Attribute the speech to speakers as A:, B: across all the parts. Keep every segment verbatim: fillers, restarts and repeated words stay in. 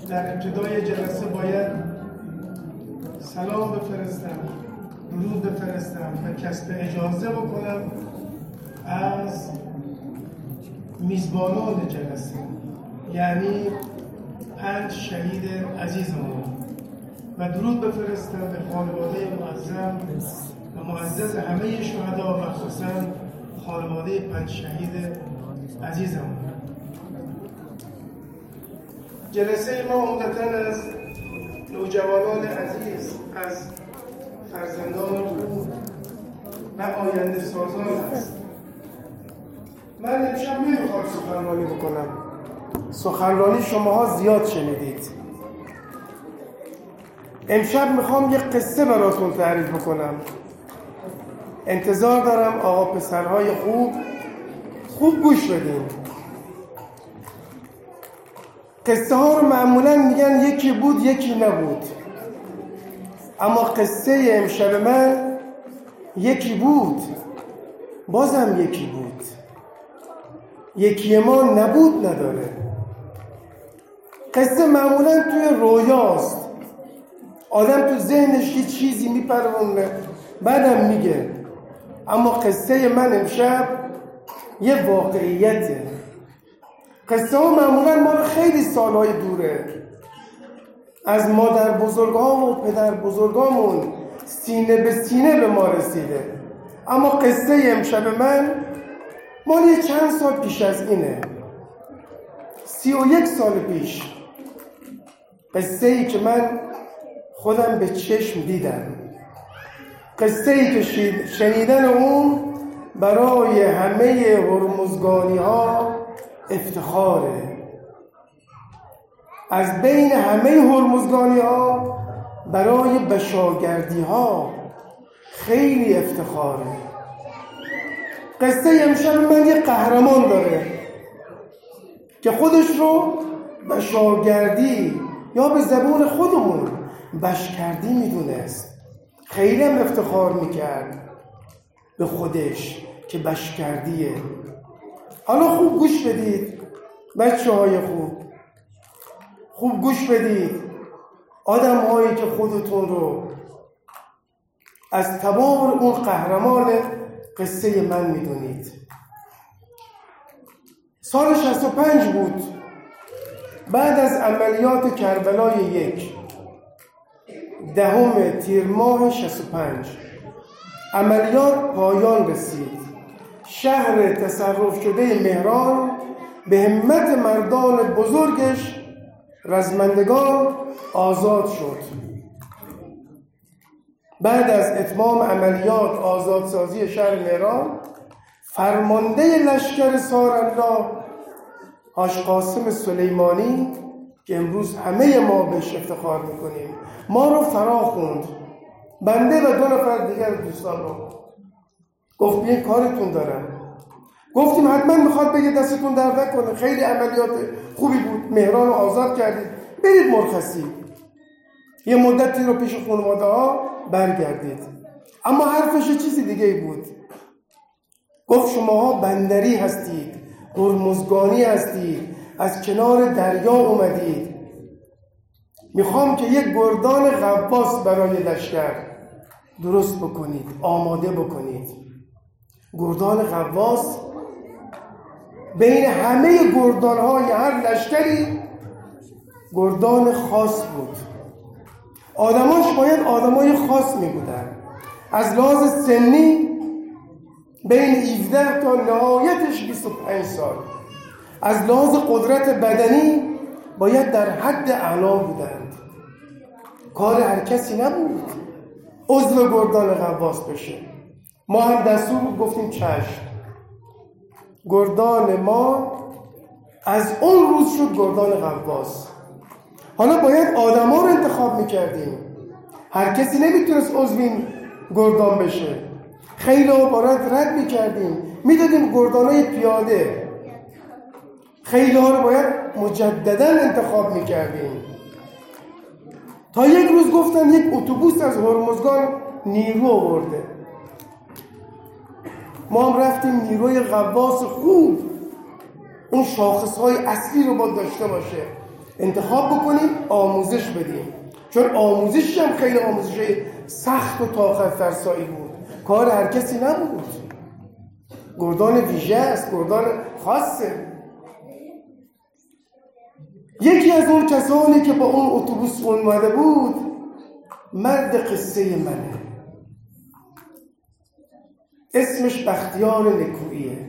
A: در ابتدای جلسه باید سلام بفرستم، درود بفرستم و کسب اجازه بکنم از میزبانان جلسه، یعنی پنج شهید عزیزمون، و درود بفرستم به خانواده معظم و معزز همه شهدا، مخصوصاً خانواده پنج شهید عزیزمون. جلسه ما عمدتاً از نوجوانان عزیز، از فرزندان خوب و آینده سازان است. من امشب نمیخوام سخنرانی بکنم. سخنرانی شماها زیاد شنیدید. امشب میخوام یک قصه براتون تعریف بکنم. انتظار دارم آقا پسرهای خوب خوب گوش بدین. قصه ها رو معمولا میگن یکی بود یکی نبود، اما قصه امشب من یکی بود بازم یکی بود. یکی ما نبود نداره. قصه معمولا توی رویاست، آدم تو ذهنش یه چیزی میپرونه بعدم میگه، اما قصه من امشب یه واقعیته. قصه ها معمولا مال خیلی سالهای دوره، از مادر بزرگا و پدر بزرگامون سینه به سینه به ما رسیده، اما قصه امشب من مال یه چند سال پیش از اینه، سی و یک سال پیش. قصه ای که من خودم به چشم دیدم، قصه ای که شنیدن اون برای همه هرمزگانی ها افتخاره. از بین همه هرمزگانی ها برای بشاگردی ها خیلی افتخاره. قصه امشب من یه قهرمان داره که خودش رو بشاگردی یا به زبون خودمون بشکردی میدونست. خیلی هم افتخار میکرد به خودش که بشکردیه. حالا خوب گوش بدید بچه های خوب، خوب گوش بدید آدم هایی که خودتون رو از تبار اون قهرمان قصه من میدونید. سال شصت و پنج بود، بعد از عملیات کربلای یک، دهم تیر ماه شصت و پنج، عملیات پایان رسید. شهر تصرف شده مهران به همت مردان بزرگش رزمندگان آزاد شد. بعد از اتمام عملیات آزادسازی شهر مهران، فرمانده لشکر سارالله حاج قاسم سلیمانی که امروز همه ما بهش افتخار میکنیم، ما رو فرا خوند، بنده و دو نفر دیگر دوستان رو. گفت بیاین کارتون دارم. گفتیم حتما میخواد بگه دستتون درد نکنه، خیلی عملیات خوبی بود، مهران رو آزاد کردید، برید مرخصی، یه مدتی رو پیش خانواده ها برگردید. اما حرفش چیزی دیگه بود. گفت شماها بندری هستید، هرمزگانی هستید، از کنار دریا اومدید، میخوام که یک گردان غواص برای لشکر درست بکنید، آماده بکنید. گردان غواص بین همه گردانهای هر لشکری گردان خاص بود. آدماش باید آدمای خاص می بودن. از لحاظ سنی بین هفده تا نهایتش بیست و پنج سال. از لحاظ قدرت بدنی باید در حد اعلا بودند. کار هر کسی نبود عضو گردان غواص بشه. ما هم دستور گفتیم چشم. گردان ما از اون روز شد گردان غواص. حالا باید آدم ها رو انتخاب میکردیم، هر کسی نمیتونست عضو این گردان بشه. خیلی ها باید رد میکردیم، میدادیم گردان های پیاده. خیلی ها رو باید مجددا انتخاب میکردیم. تا یک روز گفتن یک اتوبوس از هرمزگان نیرو آورده. ما هم رفتیم نیروی غواص خوب، اون شاخصهای اصلی رو باید داشته باشه. انتخاب بکنیم، آموزش بدیم. چون آموزش هم خیلی آموزش سخت و طاقت فرسایی بود، کار هر کسی نبود، گردان ویژه است، گردان خاصه. یکی از اون کسانی که با اون اتوبوس اومده بود مرد قصه منه، اسمش بختیار نکوییه،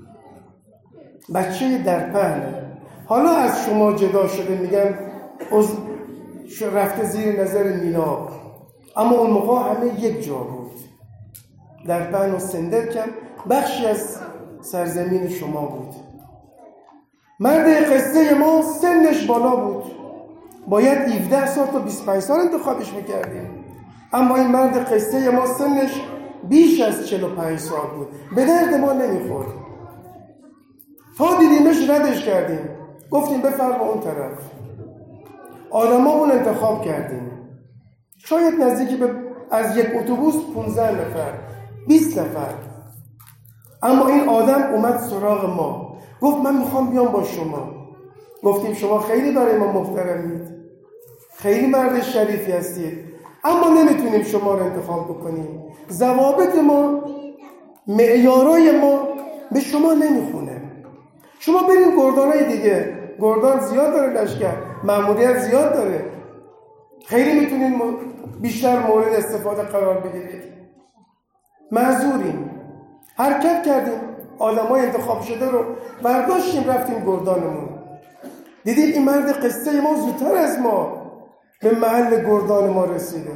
A: بچه درپهنه. حالا از شما جدا شده، میگن از رفته زیر نظر میناب، اما اون موقع همه یک جا بود. درپهن و سندرکم بخشی از سرزمین شما بود. مرد قصه ما سنش بالا بود، باید هفده سال تا بیست و پنج سال انتخابش میکردیم، اما این مرد قصه ما سنش بیش از چهل و پنج سال بود. به درد ما نمیخورد. تا دیدیمش ردش کردیم، گفتیم بفرما اون طرف. آدمامون انتخاب کردیم، شاید نزدیکی به از یک اتوبوس پانزده نفر بیست نفر. اما این آدم اومد سراغ ما، گفت من میخوام بیام با شما. گفتیم شما خیلی برای ما محترمید، خیلی مرد شریفی هستید، اما نمیتونیم شما رو انتخاب بکنیم. ضوابط ما، معیارای ما به شما نمیخونه. شما بریم گردانای دیگه، گردان زیاد داره، لشکر مأموریت زیاد داره، خیلی میتونین بیشتر مورد استفاده قرار بگیرید. معذوریم. حرکت کردیم، آدمای انتخاب شده رو برداشتیم، رفتیم گردانمون. دیدیم این مرد قصه ما زودتر از ما به محل گردان ما رسیده.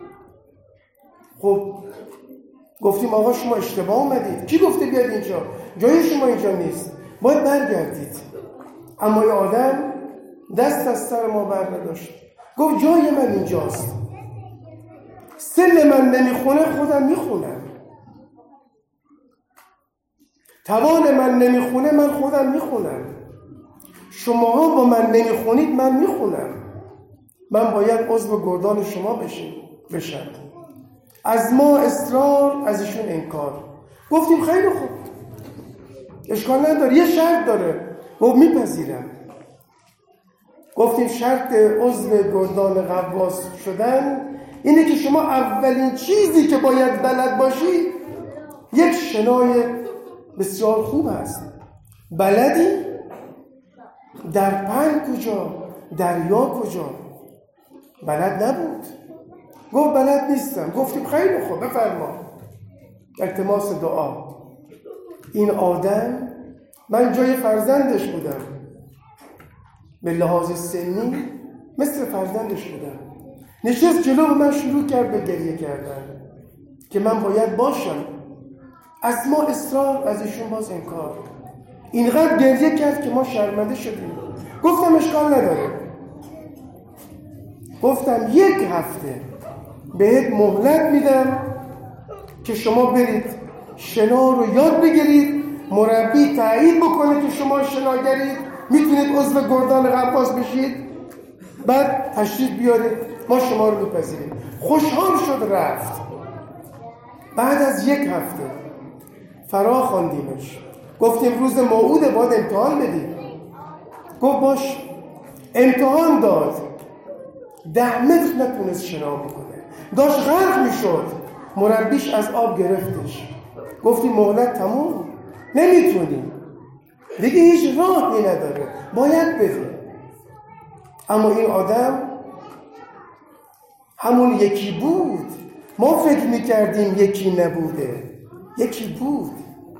A: خب گفتیم آقا شما اشتباه اومدید. کی گفته بیاد اینجا؟ جای شما اینجا نیست، باید برگردید. اما این آدم دست از سر ما بر نداشت، گفت جای من اینجاست، سن من نمیخونه، خودم میخونم. توان من نمیخونه، من خودم میخونم. شماها با من نمیخونید، من میخونم. من باید عضو گردان شما بشم بشم. از ما اصرار، از ایشون انکار. گفتیم خیلی خوب، اشکال نداره، یه شرط داره. گفت میپذیرم. گفتیم شرط عضو گردان غواص شدن اینه که شما اولین چیزی که باید بلد باشی یک شنای بسیار خوب هست. بلدی؟ در پهن کجا؟ دریا کجا؟ بلد نبود. گفت بلد نیستم. گفتیم خیلی خوب، بفرما. التماس دعا. این آدم، من جای فرزندش بودم، به لحاظ سنی مثل فرزندش بودم. نشست جلو من، شروع کرد به گریه کردن که من باید باشم. از ما اصرار، از ایشون باز انکار. اینقدر گریه کرد که ما شرمنده شدیم. گفتم اشکال نداره. گفتم یک هفته بهت مهلت میدم که شما برید شنا رو یاد بگیرید، مربی تایید بکنه که شما شناگرید، میتونید عضو گردان غواص بشید، بعد تشریف بیارید، ما شما رو میپذیریم. خوشحال شد، رفت. بعد از یک هفته فرا خواندیمش، گفتیم روز موعود باید امتحان بدیم. گفت باش. امتحان داد، ده متر نتونست شنا بکنه، داشت غرق میشد. مربیش از آب گرفتش. گفتیم مهلت تموم، نمیتونیم دیگه، هیچ راهی نداره، باید بدیم. اما این آدم همون یکی بود. ما فکر میکردیم یکی نبوده، یکی بود.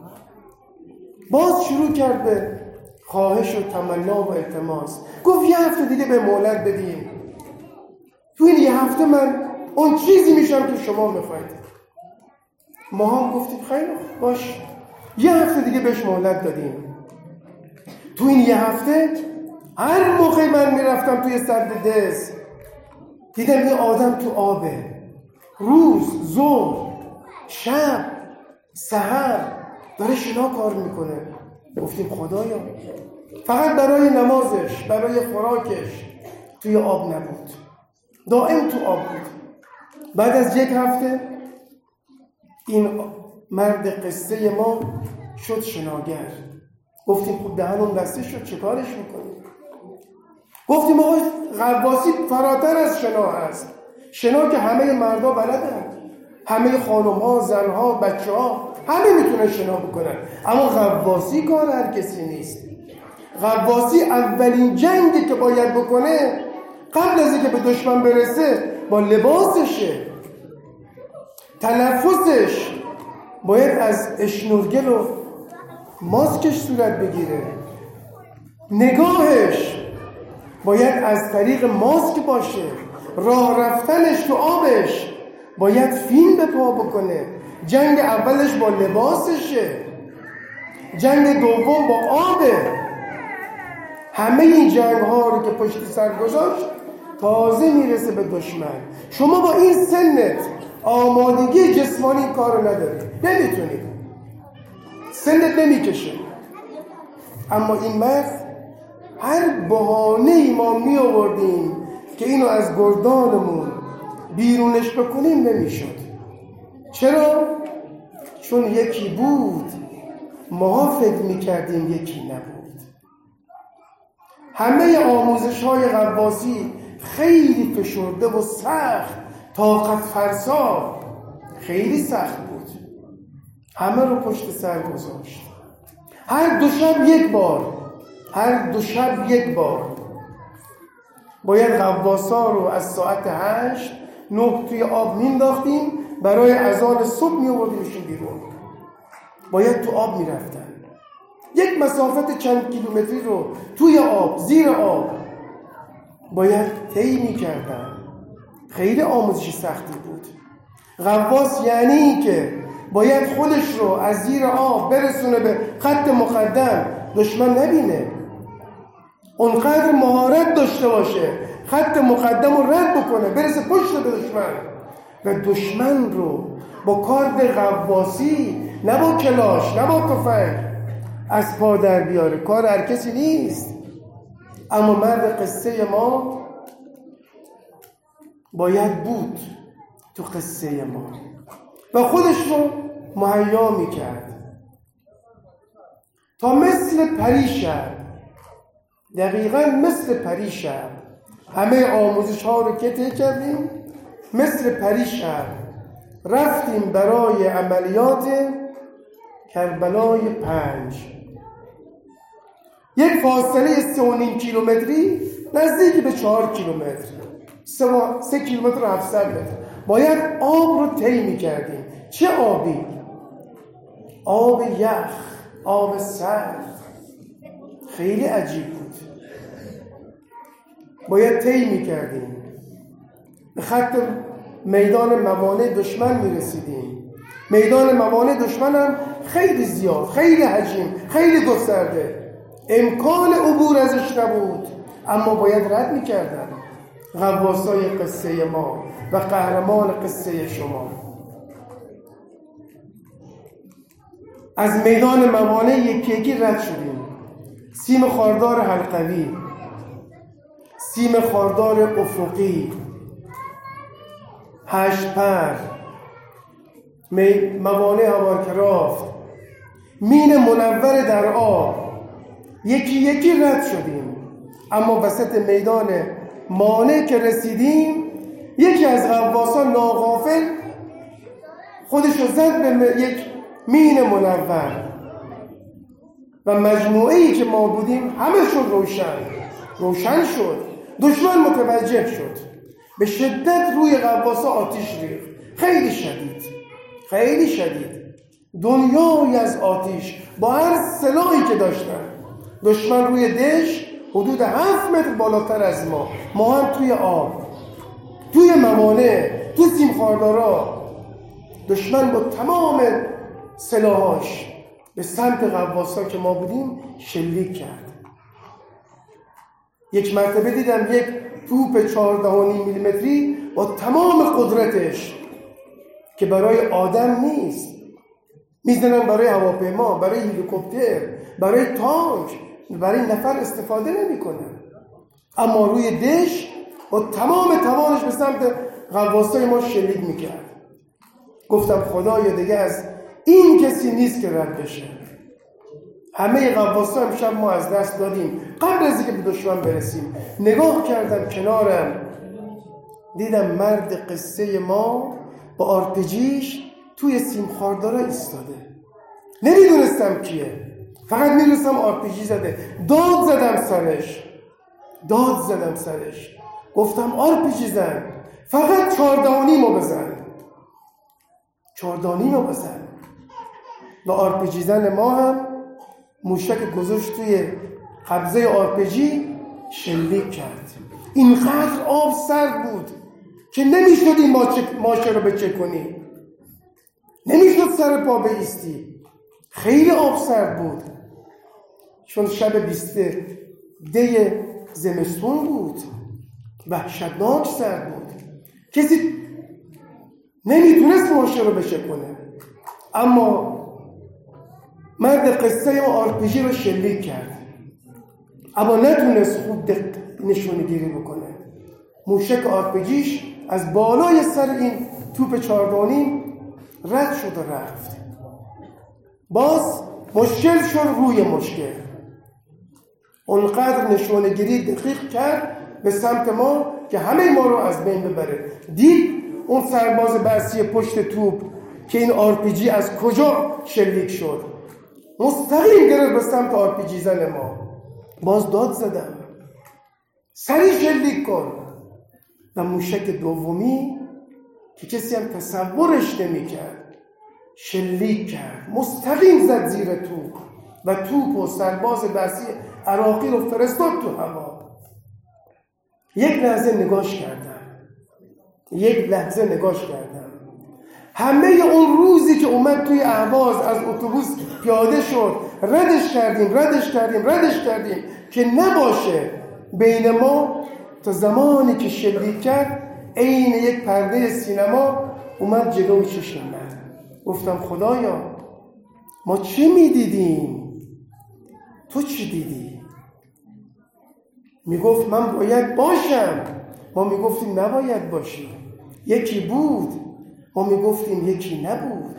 A: باز شروع کرد به خواهش و تمنا و التماس. گفت یه هفته دیگه به مهلت بدیم، تو این یه هفته من اون چیزی میشم که شما میخواید. ما هم گفتیم خیلی باش. یه هفته دیگه بهش مهلت دادیم. تو این یه هفته هر موقع من میرفتم توی سد دز، دیدم یه آدم تو آبه، روز، ظهر، شب، سحر داره شنا کار میکنه. گفتیم خدایا، فقط برای نمازش، برای خوراکش توی آب نبود، دائم تو آب بود. بعد از یک هفته این مرد قصه ما شد شناگر. گفتیم خب دهنم بسته شد، چه کارش میکنیم؟ گفتیم آقا غواصی فراتر از شنا هست. شنا که همه مردا بلدن، همه خانم ها، زن ها، بچه ها همه میتونن شنا بکنن، اما غواصی کار هر کسی نیست. غواصی اولین جنگی که باید بکنه قبل از اینکه به دشمن برسه با لباسشه، تنفسش باید از اشنورگل و ماسکش صورت بگیره، نگاهش باید از طریق ماسک باشه، راه رفتنش تو آبش باید فیلم به پا بکنه. جنگ اولش با لباسشه، جنگ دوم با آبه. همه این جنگ ها رو که پشت سر گذاشت تازه میرسه به دشمن. شما با این سنت آمادگی جسمانی کارو ندارید، نمیتونید، سنت نمیکشه. اما این مرد هر بهانه‌ای ما می آوردیم که اینو از گردانمون بیرونش بکنیم نمیشد. چرا؟ چون یکی بود ما فکر میکردیم یکی نبود. همه آموزش های غواصی خیلی فشرده و سخت، طاقت فرسا، خیلی سخت بود. همه رو پشت سر گذاشت. هر دو شب یک بار هر دو شب یک بار باید غواصا رو از ساعت هشت نه توی آب مینداختیم، برای اذان صبح میآوردیمشون بیرون. باید تو آب میرفتن، یک مسافت چند کیلومتری رو توی آب، زیر آب باید طی میکردن. خیلی آموزش سختی بود. غواص یعنی این که باید خودش رو از زیر آب برسونه به خط مقدم، دشمن نبینه، اونقدر مهارت داشته باشه خط مقدم رو رد بکنه، برسه پشت به دشمن و دشمن رو با کارد غواصی، نه با کلاش، نه با تفنگ، از پا در بیاره. کار هر کسی نیست. اما مرد قصه ما باید بود تو قصه ما و خودش رو مهیا میکرد تا مثل پریشب، دقیقاً مثل پریشب، همه آموزش ها رو که طی کردیم، مثل پریشب رفتیم برای عملیات کربلای پنج. یک فاصله سه و نیم کیلومتری نزدیک به چهار کیلومتر، سه, سه کیلومتر و هفتصد متر باید آب رو طی می‌کردیم. چه آبی؟ آب یخ، آب سرد، خیلی عجیب بود. باید طی می‌کردیم، به خط میدان موانع دشمن می‌رسیدیم. میدان موانع دشمن هم خیلی زیاد، خیلی حجیم، خیلی گسترده، امکان عبور ازش نبود، اما باید رد می‌کردن. غواصای قصه ما و قهرمان قصه شما از میدان موانع یکی یکی رد شدیم. سیم خاردار حلقوی، سیم خاردار افقی، هشت پر، موانع هاورکرافت، مین منور در آب، یکی یکی رد شدیم. اما وسط میدان مانع که رسیدیم، یکی از غواصان ناغافل خودشو زد به یک مین منور و مجموعه‌ای که ما بودیم همه شد روشن روشن شد. دشمن متوجه شد، به شدت روی غواصا آتش ریخت، خیلی شدید، خیلی شدید، دنیایی از آتش با هر سلاحی که داشتن. دشمن روی دش حدود هفت متر بالاتر از ما، ما هم توی آب، توی موانع، تو سیم خاردارا. دشمن با تمام سلاحاش به سمت غواصا که ما بودیم شلیک کرد. یک مرتبه دیدم یک توپ چهارده و نیم میلیمتری با تمام قدرتش که برای آدم نیست، میزنن برای هواپیما، برای هلیکوپتر، برای تانک، برای نفر استفاده نمی کنن، اما روی دش با تمام توانش به سمت غواصای ما شلیک میکرد. گفتم خدایا دیگه از این کسی نیست که رد بشه. همه غواصا امشب ما از دست دادیم قبل از اینکه به دشمن برسیم. نگاه کردم کنارم، دیدم مرد قصه ما با آرپیجیش توی سیم خاردارا ایستاده. نمیدونستم کیه، فقط میدونستم آرپیجی زده. داد زدم سرش داد زدم سرش گفتم آرپیجی زن، فقط چهاردانیمو بزن چهاردانیمو بزن. و آرپیجی زن ما هم موشک گذاشت توی قبضه آرپیجی، شلیک کرد. اینقدر آب سرد بود که نمیشد این ماشه رو بچه کنی، نمیشد سر پا بایستی، خیلی آب سرد بود. چون شب بیست دی زمستون بود، وحشتناک سرد بود، کسی نمیتونست ماشه رو بچه کنه. اما مرد قصه ما آرپیجی رو شلیک کرد، اما نتونست خوب نشونه گیری بکنه. موشک آرپیجیش از بالای سر این توپ چهاردانی رد شد و رفت. باز مشکل شد روی مشکل. اونقدر نشونه گیری دقیق کرد به سمت ما که همه ما رو از بین ببره. دید اون سرباز بحثی پشت توپ که این آرپیجی از کجا شلیک شد، مستقیم گرفت به سمت آرپیجی زن ما. باز داد زدم سریع شلیک کن. و موشک دومی که کسی هم تصورش نمی کرد شلیک کرد، مستقیم زد زیر توپ و توپ و سرباز بحثی عراقی رو فرستاد تو هوا. یک لحظه نگاش کردم یک لحظه نگاش کردم همه اون روزی که اومد توی اهواز از اتوبوس پیاده شد، ردش کردیم ردش کردیم ردش کردیم که نباشه بین ما، تا زمانی که شلیک کرد عین یک پرده سینما اومد جلوی چشم من. گفتم خدایا ما چه میدیدیم، تو چی دیدی؟ میگفت من باید باشم، ما میگفتیم نباید باشی. یکی بود، ما میگفتیم یکی نبود.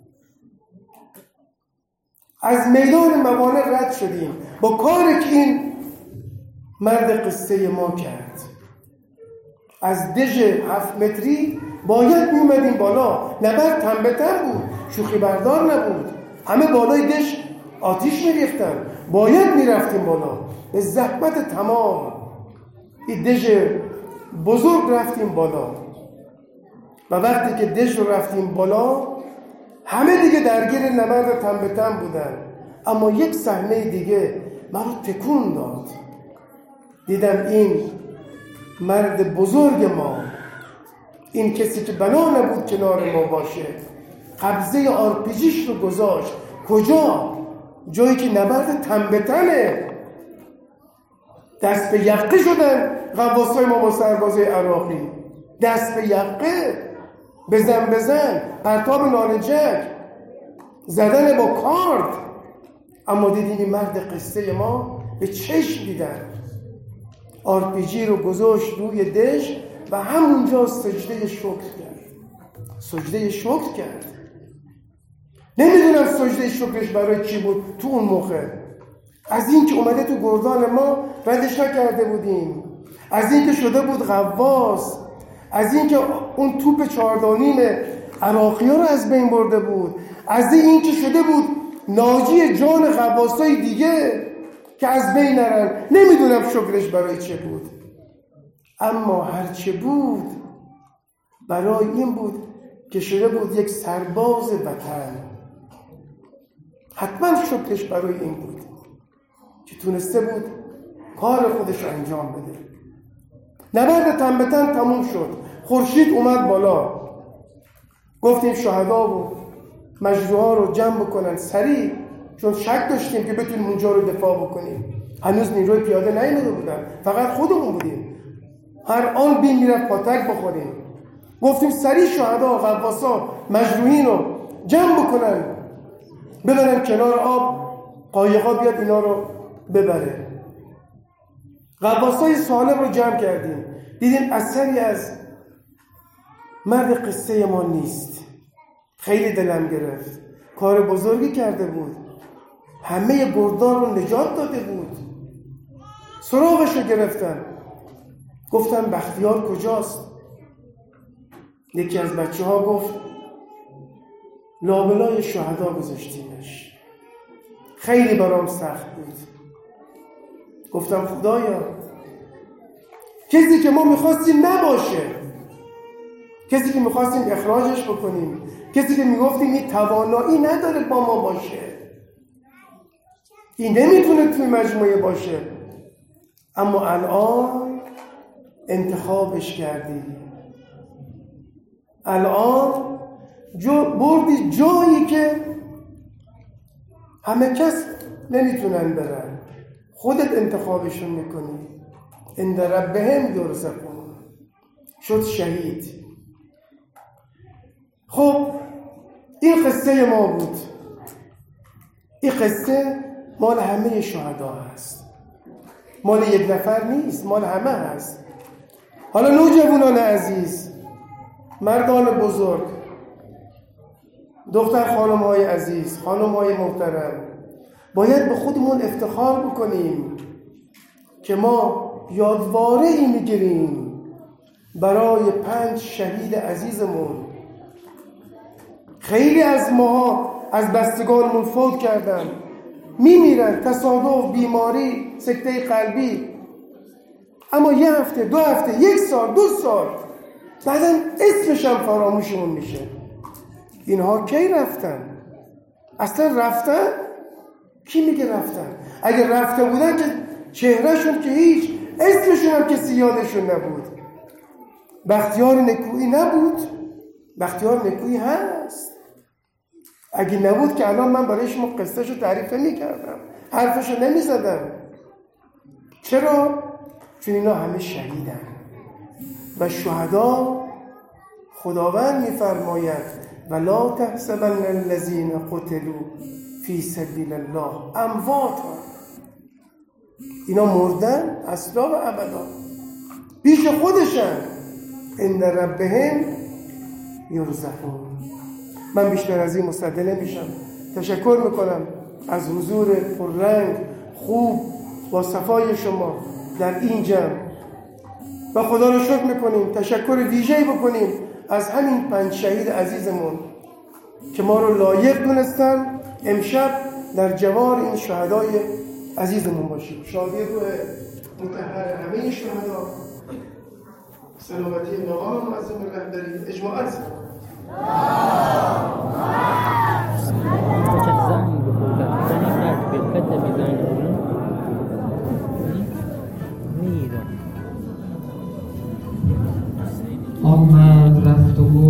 A: از میدان موانع رد شدیم با کاری که این مرد قصه ما کرد. از دژ هفت متری باید میومدیم بالا، نبرد تن به تن بود، شوخی بردار نبود. همه بالای دژ آتیش میریختن، باید میرفتیم بالا به زحمت تمام. این دژ بزرگ رفتیم بالا و وقتی که دژ رو رفتیم بالا همه دیگه درگیر نبرد تن به تن بودن. اما یک صحنه دیگه من رو تکون داد. دیدم این مرد بزرگ ما، این کسی که بنا نبود کنار ما باشه، قبضه آرپیجیش رو گذاشت کجا؟ جایی که نبرد تن به تنه. دست به یقه شدن غواصای ما با سربازای عراقی، دست به یقه، بزن بزن، پرتاب نارنجک، زدن با کارد. اما دیدیم این مرد قصه ما به چشم دیدن آرپیجی رو گذاشت روی دژ و همونجا سجده شکر کرد. سجده شکر کرد. نمیدونم سجده شکرش برای چی بود تو اون موقع. از این که اومده تو گردان ما ردش نکرده بودیم، از این که شده بود غواص، از این که اون توپ چهاردانیم عراقی ها رو از بین برده بود، از این که شده بود ناجی جان غواصای دیگه که از بین نرن. نمیدونم شکرش برای چه بود، اما هر چه بود برای این بود که شده بود یک سرباز وطن. حتما شکرش برای این بود که تونسته بود کار خودش رو انجام بده. نبرد تن به تن تموم شد، خورشید اومد بالا. گفتیم شهدا و مجروحا رو جمع بکنن سریع، چون شک داشتیم که بتونیم اونجا رو دفاع بکنیم. هنوز نیروی پیاده نیامده بودن، فقط خودمون بودیم. هر آن بین میرفت پاتک بخوریم. گفتیم سریع شهدا، غواصا، مجروحین رو جمع بکنن ببرن کنار آب، قایقا بیاد اینا رو ببره. غواصای سالم رو جمع کردیم، دیدیم اثری از مرد قصه ما نیست. خیلی دلم گرفت، کار بزرگی کرده بود. همه گردان رو نجات داده بود. سراغش رو گرفتن، گفتن بختیار کجاست؟ یکی از بچه ها گفت لابلای شهدا گذاشتیمش. خیلی برام سخت بود. گفتم خدایا، کسی که ما میخواستیم نباشه، کسی که میخواستیم اخراجش بکنیم، کسی که میگفتیم این توانایی نداره با ما باشه، این نمیتونه توی مجموعه باشه، اما الان انتخابش کردی، الان جو بردی جایی که همه کس نمیتونن برن، خودت انتخابشون میکنی. عند ربهم یرزقون، شد شهید. خب این قصه ما بود. این قصه مال همه شهدا هست، مال یک نفر نیست، مال همه هست. حالا نوجوانان عزیز، مردان بزرگ، دختر خانم های عزیز، خانم های محترم، باید به خودمون افتخار بکنیم که ما یادواره ای میگیریم برای پنج شهید عزیزمون. خیلی از ماها از بستگانمون فوت کردن، میمیرن، تصادف، بیماری، سکته قلبی، اما یه هفته، دو هفته، یک سال، دو سال بعدن اسمش هم فراموشمون میشه. اینها کی رفتن؟ اصلا رفتن؟ کی میگه رفتن؟ اگه رفته بودن که چهرهشون که هیچ، اسمشون هم کسی یادشون نبود. بختیار نکویی نبود؟ بختیار نکویی هست. اگه نبود که الان من برای شما قصهشو تعریف نمی‌کردم، حرفشو نمی‌زدم. چرا؟ چون اینا همه شهیدن و شهدا خداوند می‌فرماید ولا تحسبن الذين قتلوا فی سبیل الله امواتا، اینا مردن اصلا و ابدا، پیش خودشن. عند ربهم یرزقون. من بیشتر از این مصدق نمیشم. تشکر میکنم از حضور پررنگ، خوب، با صفای شما در این جمع و خدا رو شکر میکنیم. تشکر ویژه‌ای بکنیم از همین پنج شهید عزیزمون که ما رو لایق دونستن امشب در جوار این شهدای عزیزمون باشیم. شادی روح مطهر همه شهدا، سلامتی مقام معظم رهبری اجماعاً.
B: آمد رفت و